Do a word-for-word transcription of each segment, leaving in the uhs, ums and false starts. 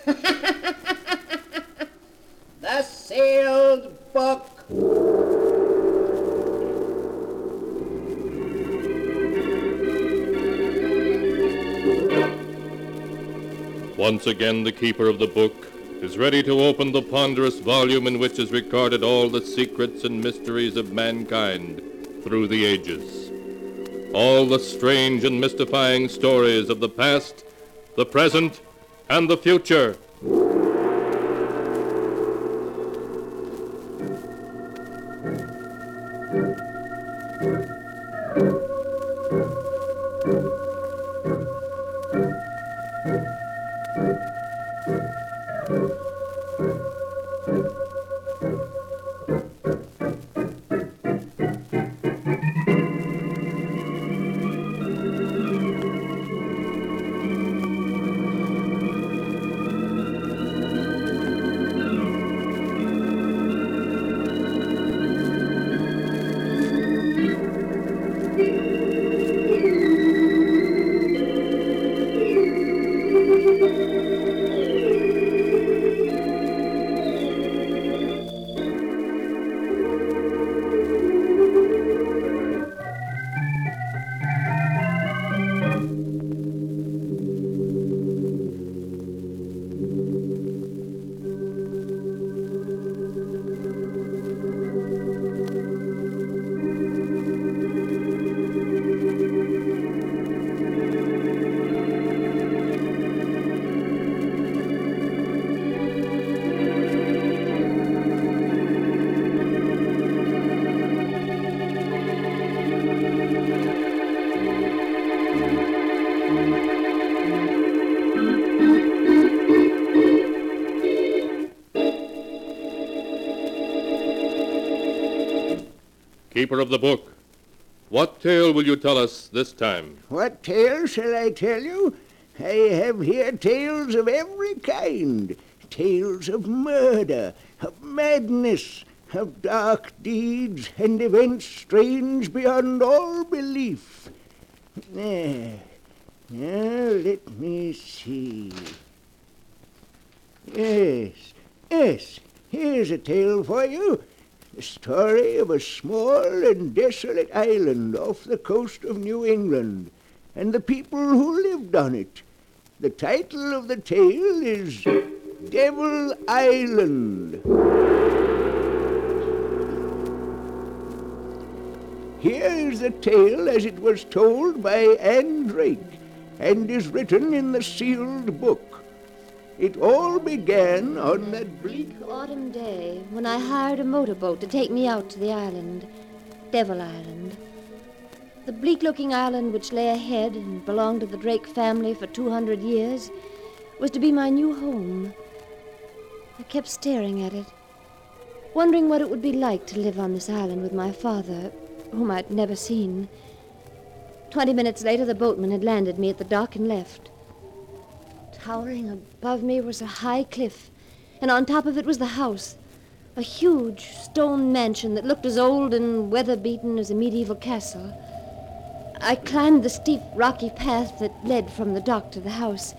The sealed book. Once again, the keeper of the book is ready to open the ponderous volume in which is recorded all the secrets and mysteries of mankind through the ages. All the strange and mystifying stories of the past, the present, and the future. Keeper of the book, what tale will you tell us this time? What tale shall I tell you? I have here tales of every kind. Tales of murder, of madness, of dark deeds and events strange beyond all belief. Now, now let me see. Yes, yes, here's a tale for you. The story of a small and desolate island off the coast of New England, and the people who lived on it. The title of the tale is Devil Island. Here is the tale as it was told by Anne Drake, and is written in the sealed book. It all began on that bleak autumn day when I hired a motorboat to take me out to the island, Devil Island. The bleak-looking island which lay ahead and belonged to the Drake family for two hundred years was to be my new home. I kept staring at it, wondering what it would be like to live on this island with my father, whom I'd never seen. Twenty minutes later, the boatman had landed me at the dock and left. Towering above me was a high cliff, and on top of it was the house, a huge stone mansion that looked as old and weather-beaten as a medieval castle. I climbed the steep, rocky path that led from the dock to the house.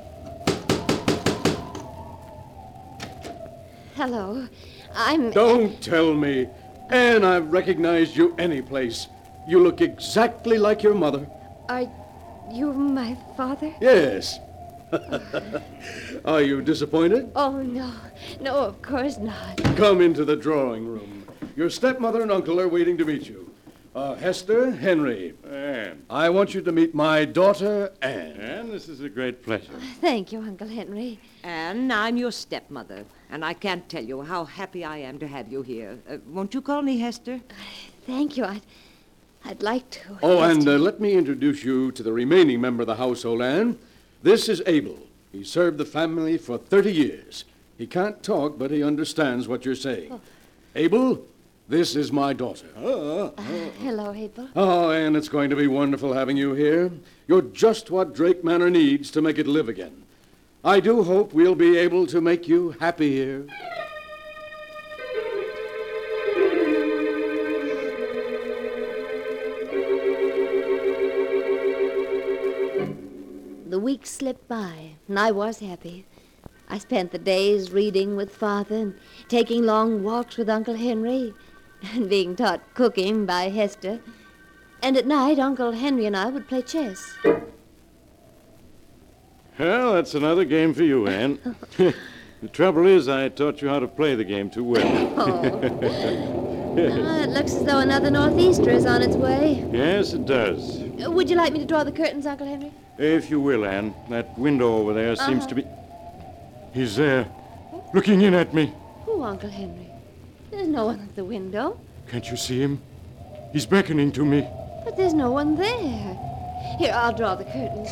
Hello, I'm... Don't tell me. Anne, I've recognized you any place. You look exactly like your mother. Are you my father? Yes. Are you disappointed? Oh, no. No, of course not. Come into the drawing room. Your stepmother and uncle are waiting to meet you. Uh, Hester, Henry. Anne. I want you to meet my daughter, Anne. Anne, this is a great pleasure. Thank you, Uncle Henry. Anne, I'm your stepmother, and I can't tell you how happy I am to have you here. Uh, won't you call me Hester? Thank you. I'd, I'd like to. Oh, Hester. and uh, let me introduce you to the remaining member of the household, Anne. This is Abel. He served the family for thirty years. He can't talk, but he understands what you're saying. Oh. Abel, this is my daughter. Uh, hello, Abel. Oh, Anne, it's going to be wonderful having you here. You're just what Drake Manor needs to make it live again. I do hope we'll be able to make you happy here. The weeks slipped by, and I was happy. I spent the days reading with Father and taking long walks with Uncle Henry and being taught cooking by Hester. And at night, Uncle Henry and I would play chess. Well, that's another game for you, Anne. The trouble is, I taught you how to play the game too well. Oh. Ah, it looks as though another northeaster is on its way. Yes, it does. Uh, Would you like me to draw the curtains, Uncle Henry? If you will, Anne. That window over there seems Uh-huh. to be... He's there, looking in at me. Who, Uncle Henry? There's no one at the window. Can't you see him? He's beckoning to me. But there's no one there. Here, I'll draw the curtains.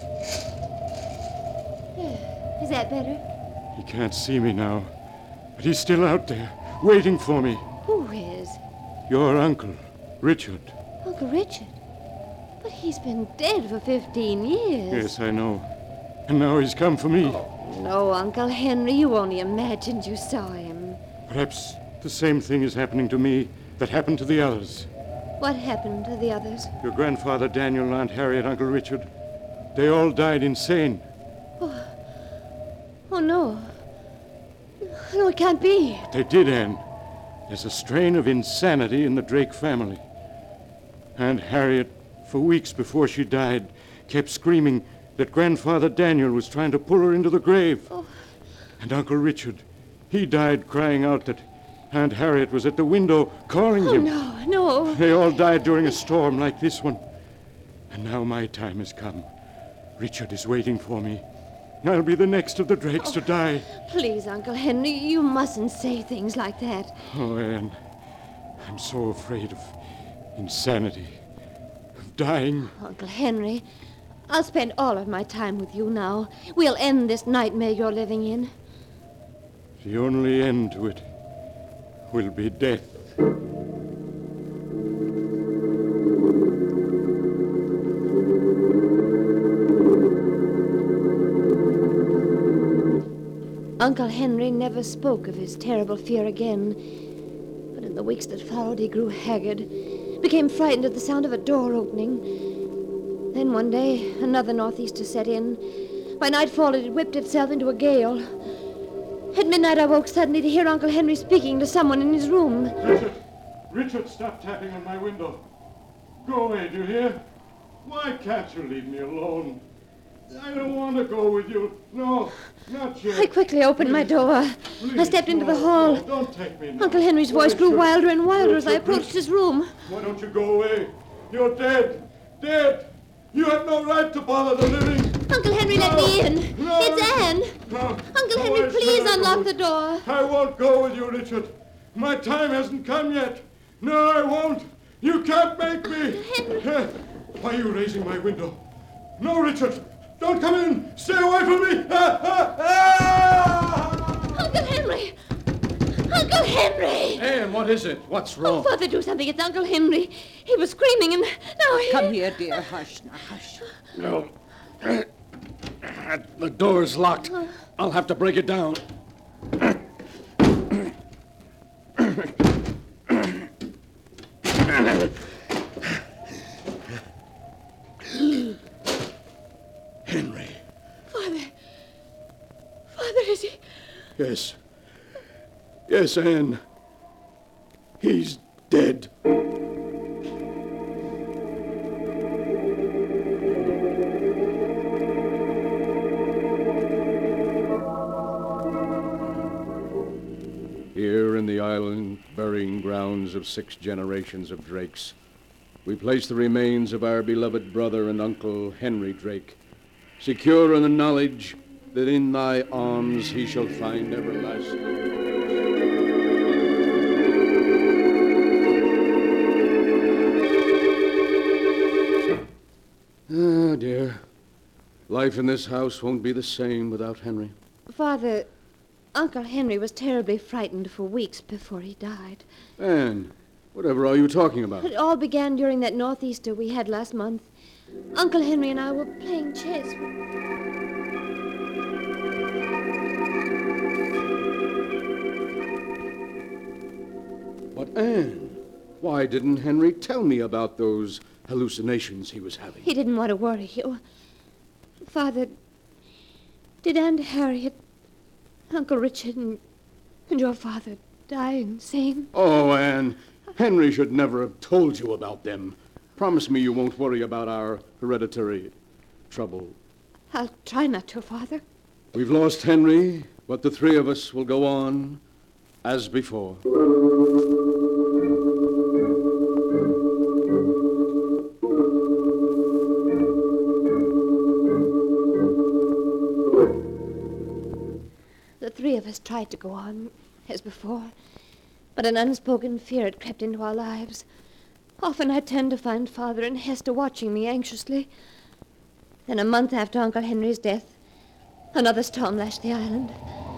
There. Is that better? He can't see me now, but he's still out there, waiting for me. Who is? Your uncle, Richard. Uncle Richard. But he's been dead for fifteen years. Yes, I know. And now he's come for me. No, Uncle Henry, you only imagined you saw him. Perhaps the same thing is happening to me that happened to the others. What happened to the others? Your grandfather Daniel, Aunt Harriet, Uncle Richard. They all died insane. Oh, no. No, it can't be. They did, Anne. There's a strain of insanity in the Drake family. Aunt Harriet, for weeks before she died, kept screaming that Grandfather Daniel was trying to pull her into the grave. Oh. And Uncle Richard, he died crying out that Aunt Harriet was at the window calling Oh, him. no, no. They all died during a storm like this one. And now my time has come. Richard is waiting for me. I'll be the next of the Drakes to die. Please, Uncle Henry, you mustn't say things like that. Oh, Anne, I'm so afraid of insanity, of dying. Uncle Henry, I'll spend all of my time with you now. We'll end this nightmare you're living in. The only end to it will be death. Uncle Henry never spoke of his terrible fear again. But in the weeks that followed, he grew haggard, became frightened at the sound of a door opening. Then one day, another northeaster set in. By nightfall, it had whipped itself into a gale. At midnight, I woke suddenly to hear Uncle Henry speaking to someone in his room. Richard! Richard, stop tapping on my window. Go away, do you hear? Why can't you leave me alone? I don't want to go with you. No, not yet. I quickly opened my door. Please, I stepped into no, the hall. no, don't take me now. Uncle Henry's voice grew Richard, wilder and wilder as I Richard, approached his room. Why don't you go away? You're dead. Dead. You have no right to bother the living. Uncle Henry, let me in. No. It's Anne. No. Uncle No, Henry, I please said I unlock won't. the door. I won't go with you, Richard. My time hasn't come yet. No, I won't. You can't make me. Henry. Why are you raising my window? No, Richard. Don't come in. Stay away from me. Uncle Henry! Uncle Henry! Anne, what is it? What's Oh, wrong? Father, do something. It's Uncle Henry. He was screaming and now he... Come here, dear. Hush now, hush. No. The door's locked. I'll have to break it down. Henry. Father. Father, is he... Yes. Yes, Anne. He's dead. Here in the island burying grounds of six generations of Drakes, we place the remains of our beloved brother and uncle Henry Drake, secure in the knowledge that in thy arms he shall find everlasting. Ah, dear. Life in this house won't be the same without Henry. Father, Uncle Henry was terribly frightened for weeks before he died. Anne, whatever are you talking about? It all began during that northeaster we had last month. Uncle Henry and I were playing chess. But Anne, why didn't Henry tell me about those hallucinations he was having? He didn't want to worry you. Father, did Aunt Harriet Uncle Richard and, and your father die insane. Oh, Anne, Henry should never have told you about them. Promise me you won't worry about our hereditary trouble. I'll try not to, Father. We've lost Henry, but the three of us will go on as before. The three of us tried to go on as before, but an unspoken fear had crept into our lives. Often I turned to find Father and Hester watching me anxiously. Then a month after Uncle Henry's death, another storm lashed the island.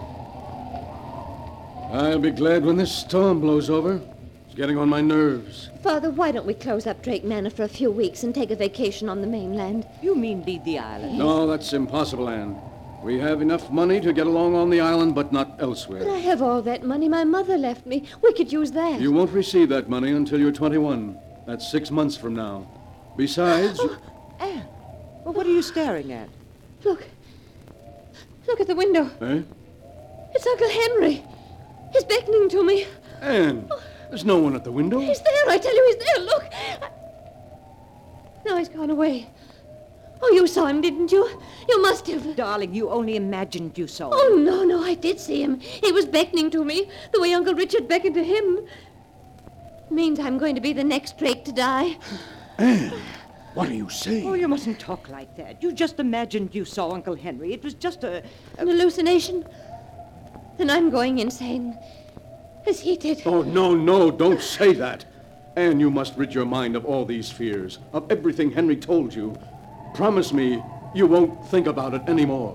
I'll be glad when this storm blows over. It's getting on my nerves. Father, why don't we close up Drake Manor for a few weeks and take a vacation on the mainland? You mean leave the island? No, that's impossible, Anne. We have enough money to get along on the island, but not elsewhere. But I have all that money my mother left me. We could use that. You won't receive that money until you're twenty-one. That's six months from now. Besides... Oh, Anne, well, what are you staring at? Look. Look at the window. Eh? It's Uncle Henry. He's beckoning to me. Anne, there's no one at the window. He's there, I tell you, he's there. Look. I... Now he's gone away. Oh, you saw him, didn't you? You must have. Darling, you only imagined you saw him. Oh, no, no, I did see him. He was beckoning to me, the way Uncle Richard beckoned to him. Means I'm going to be the next Drake to die. Anne, what are you saying? Oh, you mustn't talk like that. You just imagined you saw Uncle Henry. It was just a... An hallucination? Then I'm going insane. As he did. Oh, no, no, don't say that. Anne, you must rid your mind of all these fears, of everything Henry told you. Promise me you won't think about it anymore.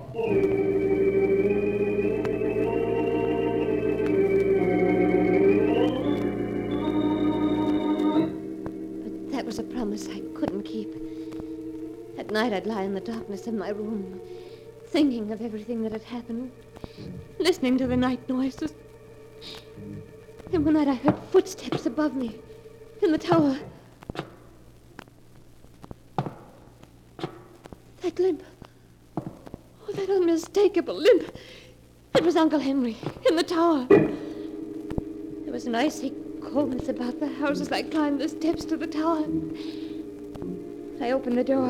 But that was a promise I couldn't keep. At night I'd lie in the darkness of my room, thinking of everything that had happened, listening to the night noises. Then one night I heard footsteps above me in the tower. That limp. Oh, that unmistakable limp. It was Uncle Henry in the tower. There was an icy coldness about the house as I climbed the steps to the tower. I opened the door.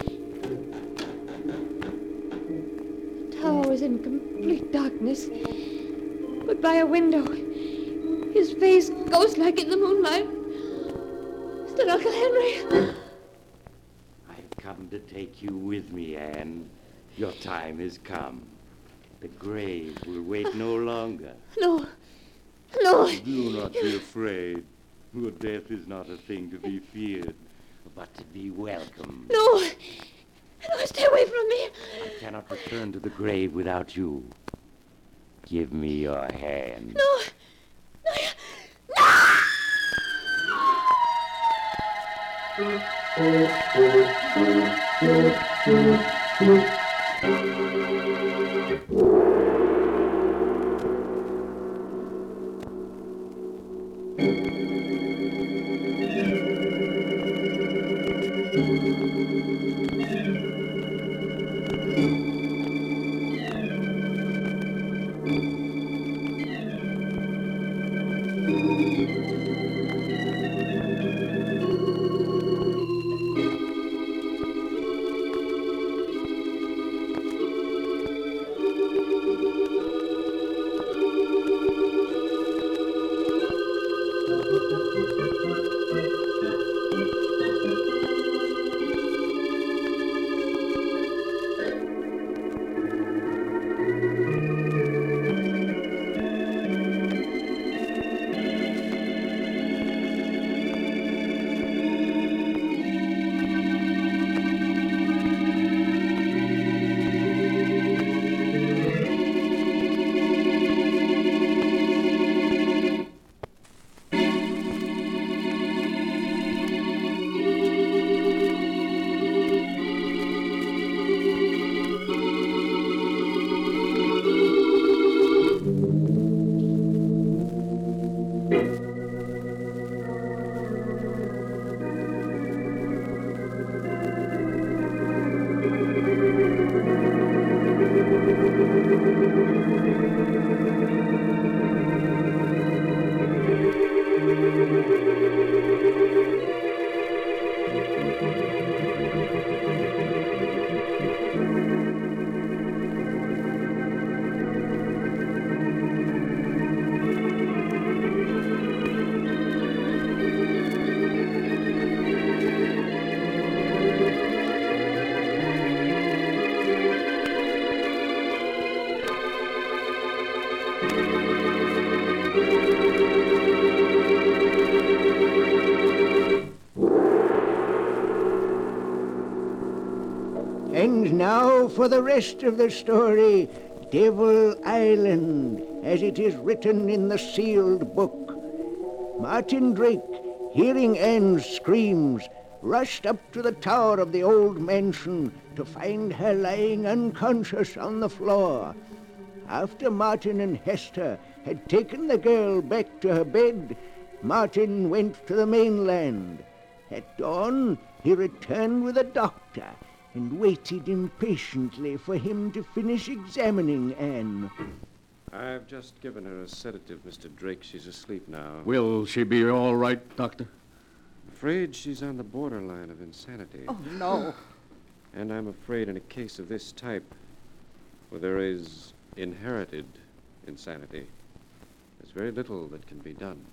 The tower was in complete darkness. But by a window, his face ghost-like in the moonlight, stood Uncle Henry. Come to take you with me, Anne. Your time has come. The grave will wait no longer. No. No. Do not be afraid. Your death is not a thing to be feared, but to be welcomed. No. No, stay away from me. I cannot return to the grave without you. Give me your hand. No. No. No! Thank you. for the rest of the story, Devil Island, as it is written in the sealed book. Martin Drake, hearing Anne's screams, rushed up to the tower of the old mansion to find her lying unconscious on the floor. After Martin and Hester had taken the girl back to her bed, Martin went to the mainland. At dawn, he returned with a doctor and waited impatiently for him to finish examining Anne. I've just given her a sedative, Mister Drake. She's asleep now. Will she be all right, Doctor? Afraid she's on the borderline of insanity. Oh, no. And I'm afraid in a case of this type, where there is inherited insanity, there's very little that can be done.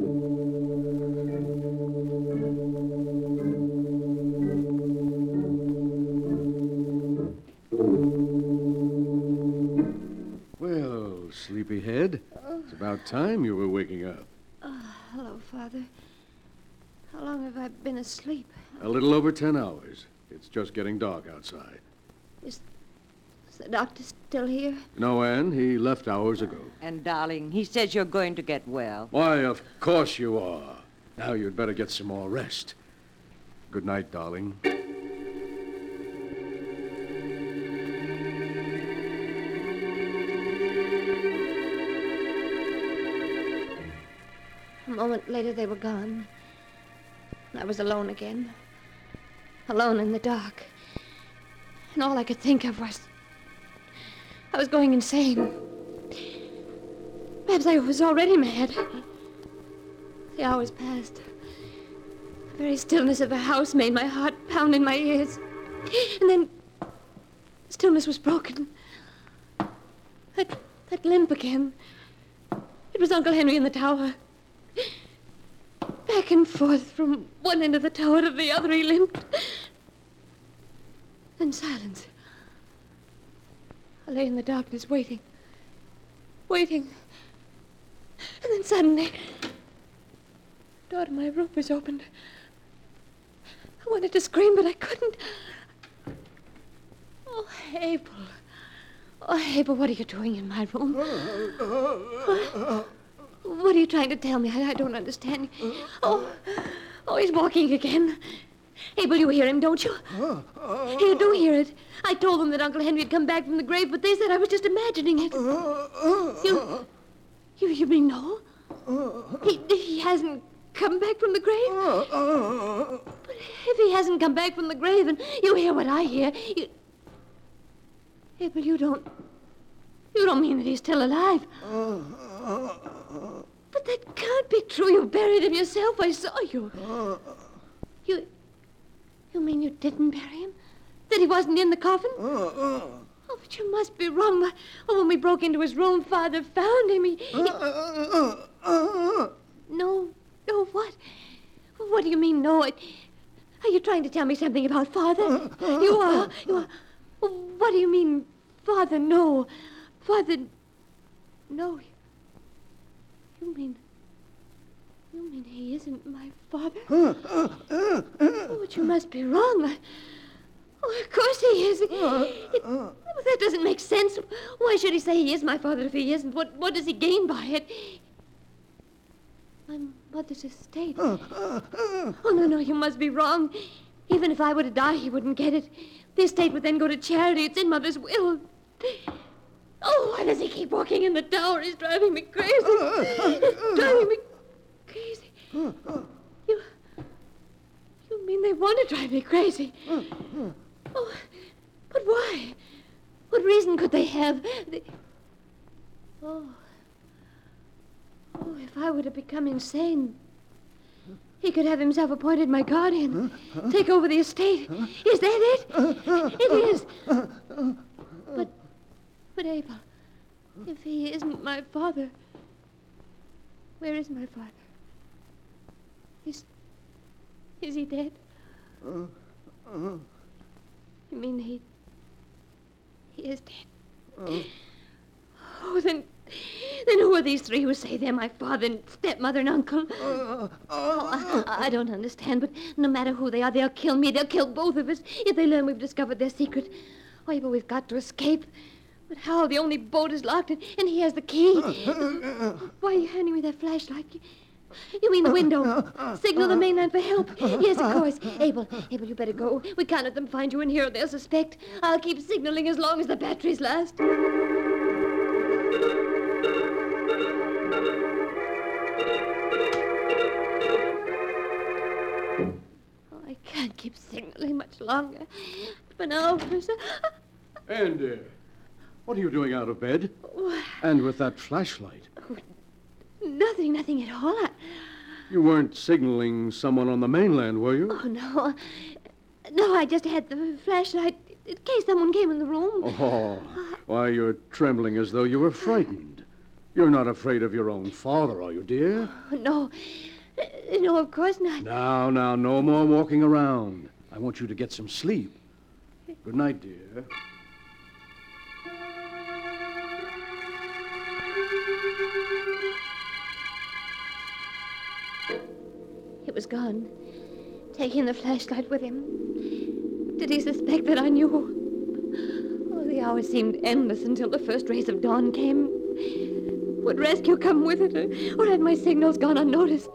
Well, sleepyhead, it's about time you were waking up. Oh, hello, Father. How long have I been asleep? A little over ten hours. It's just getting dark outside. Is, is the doctor still here? No, Anne, he left hours ago. And, darling, he says you're going to get well. Why, of course you are. Now you'd better get some more rest. Good night, darling. A moment later, they were gone. I was alone again. Alone in the dark. And all I could think of was... I was going insane. Perhaps I was already mad. The hours passed. The very stillness of the house made my heart pound in my ears. And then... the stillness was broken. That, that limp again. It was Uncle Henry in the tower. Back and forth from one end of the tower to the other he limped. Then silence. I lay in the darkness waiting. Waiting. And then suddenly, the door to my room was opened. I wanted to scream, but I couldn't. Oh, Abel. Oh, Abel, what are you doing in my room? What? What are you trying to tell me? I, I don't understand. Oh, oh, he's walking again. Abel, you hear him, don't you? You do hear it. I told them that Uncle Henry had come back from the grave, but they said I was just imagining it. You, you, you mean no? He, he hasn't come back from the grave? But if he hasn't come back from the grave and you hear what I hear, you... Abel, you don't... You don't mean that he's still alive? But that can't be true. You buried him yourself. I saw you. You... You mean you didn't bury him? That he wasn't in the coffin? Oh, but you must be wrong. Oh, when we broke into his room, Father found him. He... he... No. No, what? What do you mean, no? Are you trying to tell me something about Father? You are. You are. What do you mean, Father, no? Father... No. You mean... You mean he isn't my father? Oh, but you must be wrong. Oh, of course he is. It, well, that doesn't make sense. Why should he say he is my father if he isn't? What, what does he gain by it? My mother's estate. Oh, no, no, you must be wrong. Even if I were to die, he wouldn't get it. The estate would then go to charity. It's in Mother's will. Oh, why does he keep walking in the tower? He's driving me crazy. He's driving me crazy. You... You mean they want to drive me crazy? Oh, but why? What reason could they have? They... Oh... Oh, if I were to become insane, he could have himself appointed my guardian, take over the estate. Is that it? It is. But, but Abel, if he isn't my father, where is my father? Is, is he dead? You mean he, he is dead? Oh, then... Then who are these three who say they're my father and stepmother and uncle? Oh, I, I don't understand, but no matter who they are, they'll kill me. They'll kill both of us if they learn we've discovered their secret. Oh, Abel, we've got to escape. But how? The only boat is locked, and, and he has the key. Why are you handing me that flashlight? You mean the window? Signal the mainland for help. Yes, of course. Abel, Abel, you better go. We can't let them find you in here or they'll suspect. I'll keep signaling as long as the batteries last. Oh, I can't keep signaling much longer. For now, And, uh, what are you doing out of bed? And with that flashlight? nothing, nothing at all. I... You weren't signaling someone on the mainland, were you? Oh, no. No, I just had the flashlight in case someone came in the room. Oh, why, you're trembling as though you were frightened. You're not afraid of your own father, are you, dear? Oh, no. No, of course not. Now, now, no more walking around. I want you to get some sleep. Good night, dear. It was gone, taking the flashlight with him. Did he suspect that I knew? Oh, the hours seemed endless until the first rays of dawn came. Would rescue come with it, or, or had my signals gone unnoticed?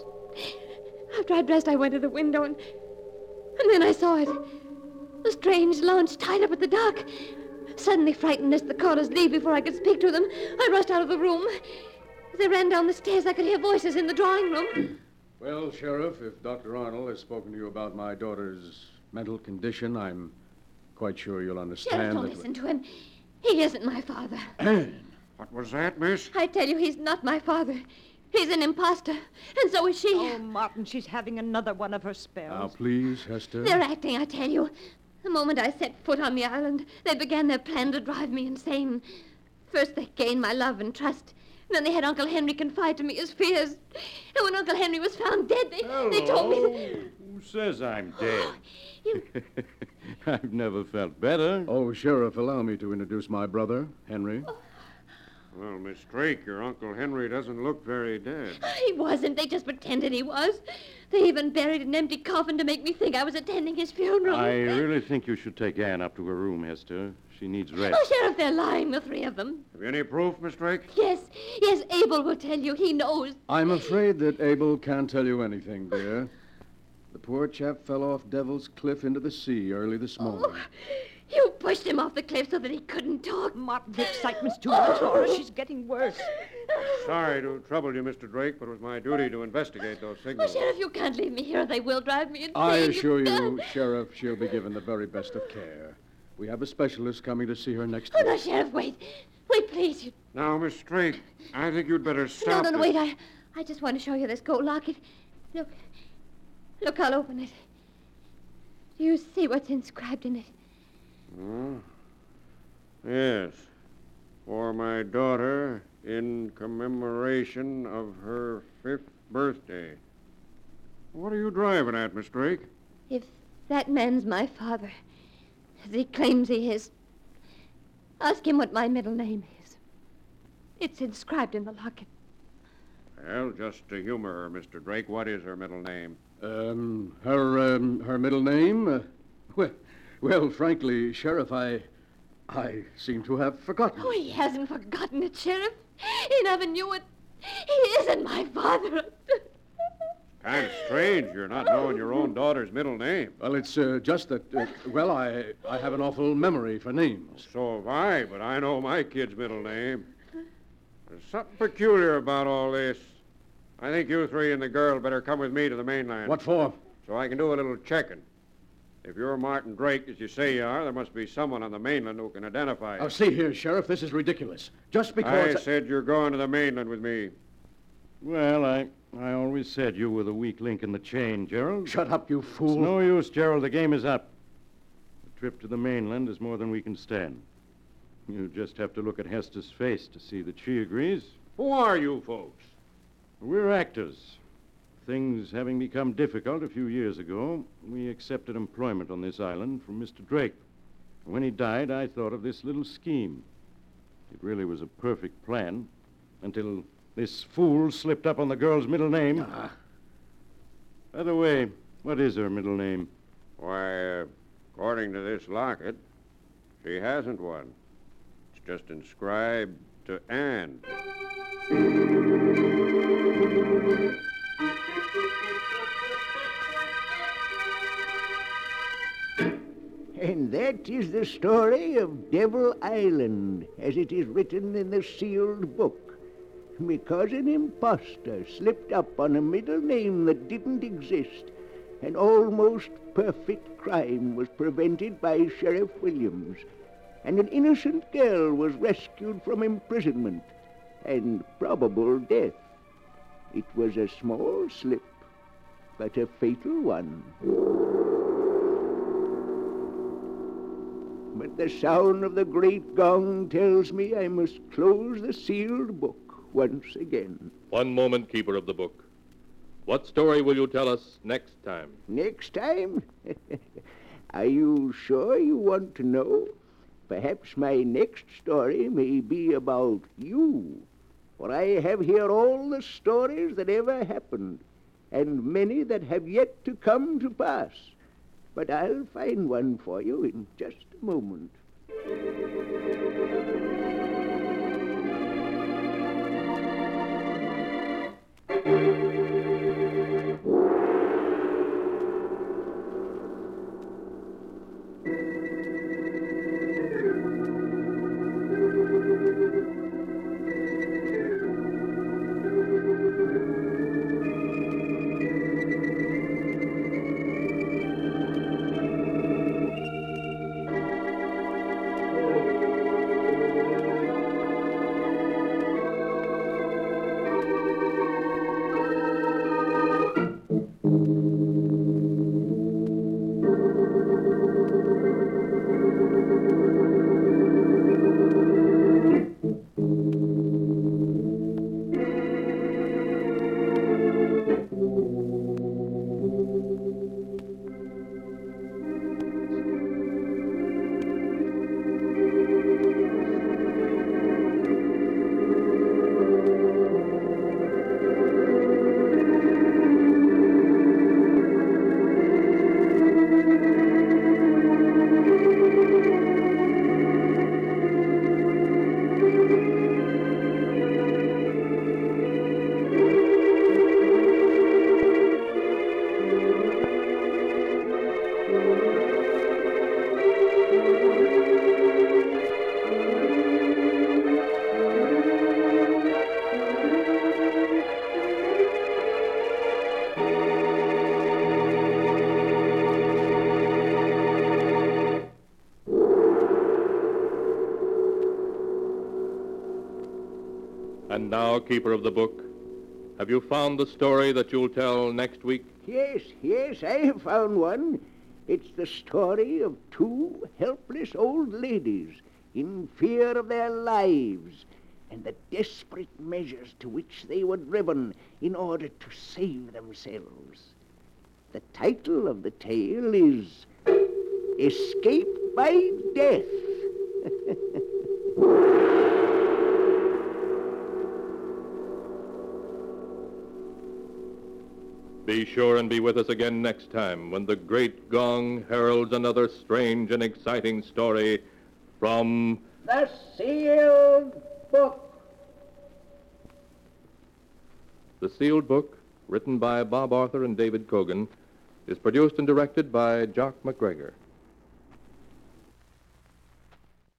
After I dressed, I went to the window, and, and then I saw it. A strange launch tied up at the dock. Suddenly frightened lest the callers leave before I could speak to them, I rushed out of the room. As I ran down the stairs, I could hear voices in the drawing room. Well, Sheriff, if Doctor Arnold has spoken to you about my daughter's mental condition, I'm quite sure you'll understand. Sheriff, don't that... listen to him. He isn't my father. Anne! What was that, miss? I tell you, he's not my father. He's an imposter, and so is she. Oh, Martin, she's having another one of her Now, spells. please, Hester. They're acting, I tell you. The moment I set foot on the island, they began their plan to drive me insane. First, they gained my love and trust. Then they had Uncle Henry confide to me his fears. And when Uncle Henry was found dead, they, they told me that... Who says I'm dead? You... I've never felt better. Oh, Sheriff, allow me to introduce my brother, Henry. Oh. Well, Miss Drake, your Uncle Henry doesn't look very dead. He wasn't. They just pretended he was. They even buried an empty coffin to make me think I was attending his funeral. I really think you should take Anne up to her room, Hester. She needs rest. Oh, Sheriff, they're lying, the three of them. Have you any proof, Miss Drake? Yes, yes, Abel will tell you. He knows. I'm afraid that Abel can't tell you anything, dear. The poor chap fell off Devil's Cliff into the sea early this morning. Oh, you pushed him off the cliff so that he couldn't talk. Martin, the excitement's too much for her. She's getting worse. Sorry to trouble you, Mister Drake, but it was my duty to investigate those Oh, signals. Sheriff, you can't leave me here. They will drive me insane. I assure can't. you, Sheriff, she'll be given the very best of care. We have a specialist coming to see her next Oh, no, week. Sheriff, wait. Wait, please. You... Now, Miss Drake, I think you'd better No, stop. no, no, this- wait. I, I just want to show you this gold locket. Look. Look, I'll open it. Do you see what's inscribed in it? Hmm? Yes. For my daughter, in commemoration of her fifth birthday. What are you driving at, Miss Drake? If that man's my father, as he claims he is, ask him what my middle name is. It's inscribed in the locket. Well, just to humor her, Mister Drake, what is her middle name? Um, her, um, her middle name? Uh, well, well, frankly, Sheriff, I, I seem to have forgotten. Oh, he hasn't forgotten it, Sheriff. He never knew it. He isn't my father. Kind of strange you're not knowing your own daughter's middle name. Well, it's uh, just that, uh, well, I, I have an awful memory for names. So have I, but I know my kid's middle name. There's something peculiar about all this. I think you three and the girl better come with me to the mainland. What for? So I can do a little checking. If you're Martin Drake, as you say you are, there must be someone on the mainland who can identify you. Oh, see here, Sheriff, this is ridiculous. Just because... I said you're going to the mainland with me. Well, I, I always said you were the weak link in the chain, Gerald. Shut up, you It's fool. no use, Gerald. The game is up. The trip to the mainland is more than we can stand. You just have to look at Hester's face to see that she agrees. Who are you folks? We're actors. Things having become difficult a few years ago, we accepted employment on this island from Mister Drake. When he died, I thought of this little scheme. It really was a perfect plan until this fool slipped up on the girl's middle name. Ah. By the way, what is her middle name? Why, uh, according to this locket, She hasn't one. It's just inscribed to Anne. And that is the story of Devil Island, as it is written in the sealed book. Because an impostor slipped up on a middle name that didn't exist, an almost perfect crime was prevented by Sheriff Williams, and an innocent girl was rescued from imprisonment and probable death. It was a small slip, but a fatal one. But the sound of the great gong tells me I must close the sealed book once again. One moment, Keeper of the Book. What story will you tell us next time? Next time? Are you sure you want to know? Perhaps my next story may be about you. For I have here all the stories that ever happened, and many that have yet to come to pass. But I'll find one for you in just a moment. And now, Keeper of the Book, have you found the story that you'll tell next week? Yes, yes, I have found one. It's the story of two helpless old ladies in fear of their lives and the desperate measures to which they were driven in order to save themselves. The title of the tale is Escape by Death. Be sure and be with us again next time when the great gong heralds another strange and exciting story from The Sealed Book. The Sealed Book, written by Bob Arthur and David Cogan, is produced and directed by Jock McGregor.